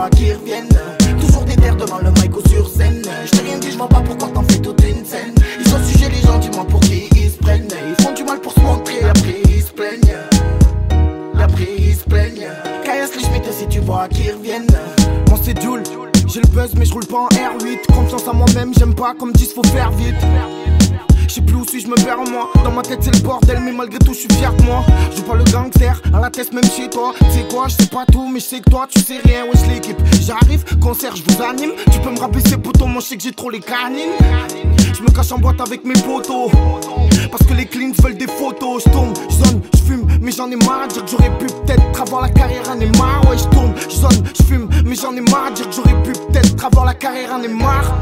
vois qu'ils reviennent. Toujours des terres devant le mic ou sur scène. J't'ai rien dit, j'vois pas pourquoi t'en fais toute une scène. Ils sont sujets les gens, dis-moi pour qui ils se prennent. Ils font du mal pour se montrer, après ils se plaignent. Après ils se plaignent. KS les Schmitt si tu vois qu'ils reviennent. Moi c'est Jules, j'ai le buzz mais je roule pas en R8. Confiance à moi-même, j'aime pas comme disent faut faire vite. Je sais plus où suis-je, me perds en moi. Dans ma tête c'est le bordel mais malgré tout je suis fier de moi. Je joue pas le gangster, à la tête même chez toi. Tu sais quoi, je sais pas tout mais je sais que toi tu sais rien. Wesh l'équipe, j'arrive, concert, je vous anime. Tu peux me rabaisser poteau, moi je sais que j'ai trop les canines. Je me cache en boîte avec mes potos parce que les cleans veulent des photos. Je tourne, je zone, je fume mais j'en ai marre. Dire que j'aurais pu peut-être avoir la carrière en Neymar. Ouais je tourne, je zone, je fume mais j'en ai marre. Dire que j'aurais pu peut-être avoir la carrière en Neymar.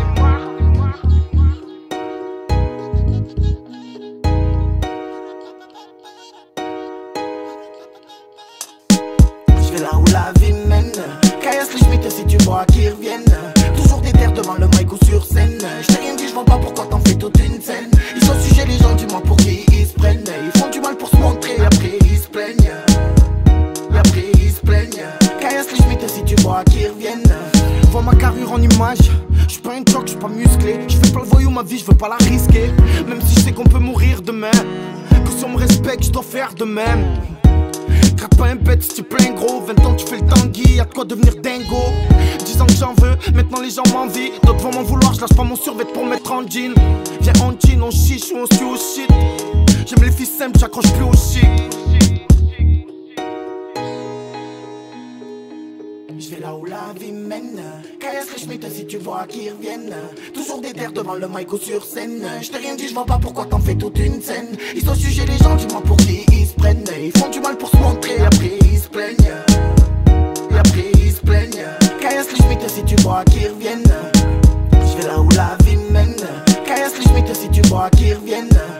Je vais là où la vie mène. KS les Schmitt si tu vois qu'ils reviennent. Toujours des terres devant le mic ou sur scène. J't'ai rien dit, j'vois pas pourquoi t'en fais toute une scène. Ils sont sujets les gens, dis-moi pour qui ils se prennent. Ils font du mal pour se montrer, après ils se plaignent. Après ils se plaignent. KS les Schmitt si tu vois qu'ils reviennent. Vois ma carrure en image. J'suis pas un choc, j'suis pas musclé. J'fais pas le voyou, ma vie, j'veux pas la risquer. Même si j'sais qu'on peut mourir demain. Que si on me respecte, j'dois faire de même. Gratte pas un bête si tu plein gros. 20 ans tu fais le tanguy, y'a de quoi devenir dingo. 10 ans que j'en veux, maintenant les gens m'envient. D'autres vont m'en vouloir, je lâche pas mon survêt pour mettre en jean. Viens en jean, on chiche ou on suit au shit. J'aime les filles simples, j'accroche plus au shit. Je vais là où la vie mène. KS les Schmitt si tu vois qu'ils reviennent. Toujours des terres devant le mic ou sur scène. J't'ai rien dit, j'vois pas pourquoi t'en fais toute une scène. Ils sont sujets les gens, dis-moi pour qui ils se prennent. Ils font du mal pour se montrer, après ils se plaignent. Après ils se plaignent. KS les Schmitt si tu vois qu'ils reviennent. Je vais là où la vie mène. KS les Schmitt si tu vois qu'ils reviennent.